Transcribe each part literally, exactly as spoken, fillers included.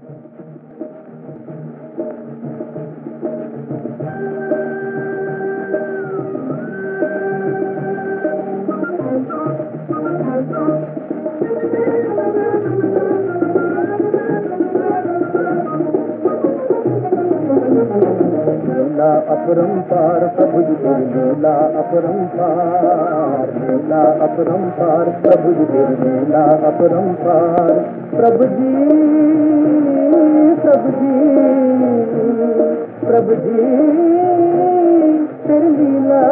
लीला अपरंपार प्रभु जी तेरी लीला अपरंपार, लीला अपरंपार प्रभु जी तेरी लीला अपरंपार। प्रभु जी प्रभु जी प्रभु जी तेरी लीला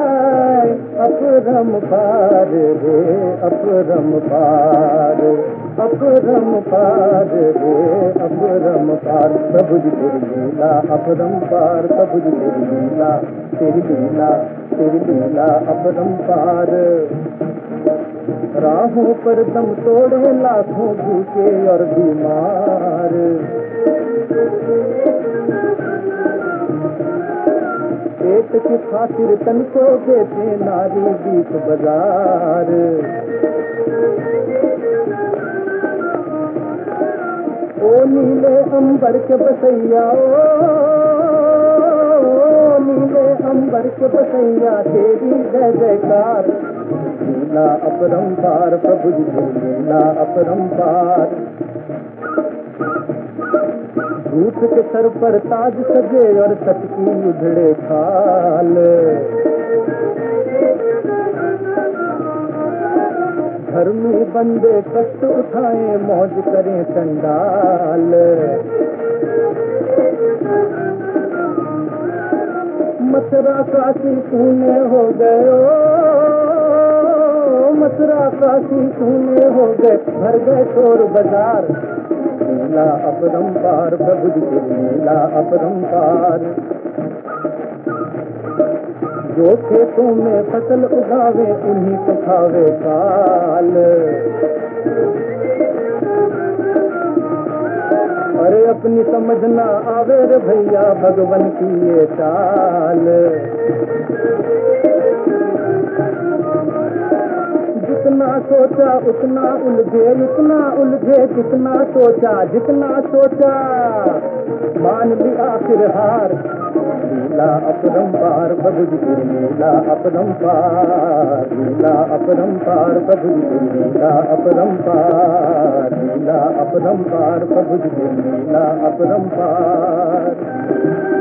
अपरंपार रे अपरंपार, अपरंपार रे अपरंपार। प्रभु जी तेरी लीला अपरंपार, प्रभु जी तेरी लीला तेरी लीला तेरी लीला अपरंपार। राहों पर दम तोड़े लाखों भूखे और बीमार, पेट की खातिर तन को देते नारी बीच बाजार। ओ नीले अंबर के बसैया, ओ नीले अंबर के बसैया तेरी जय जयकार। लीला अपरंपार प्रभु जी तेरी लीला अपरंपार। झूठ के सर पर ताज सजे और सच की उधड़े खाल, धर्मी बंदे कष्ट उठाए मौज करें चंडाल। मथुरा काशी तूने हो गए, मथुरा काशी तूने हो गए, भर गए चोर बाजार। लीला अपरंपार प्रभु जी तेरी लीला अपरंपार। जो खेतों में फसल उगावे उन्हीं को खावे काल। अरे अपनी समझना आवे रे भैया भगवन की ये चाल। जितना सोचा उतना उलझे, इतना उलझे जितना सोचा, जितना सोचा मान लिया फिर हार। लीला अपरंपार प्रभु जी तेरी लीला अपरंपार, लीला अपरंपार प्रभु जी तेरी लीला अपरंपार, लीला अपरंपार प्रभु जी तेरी लीला अपरंपार।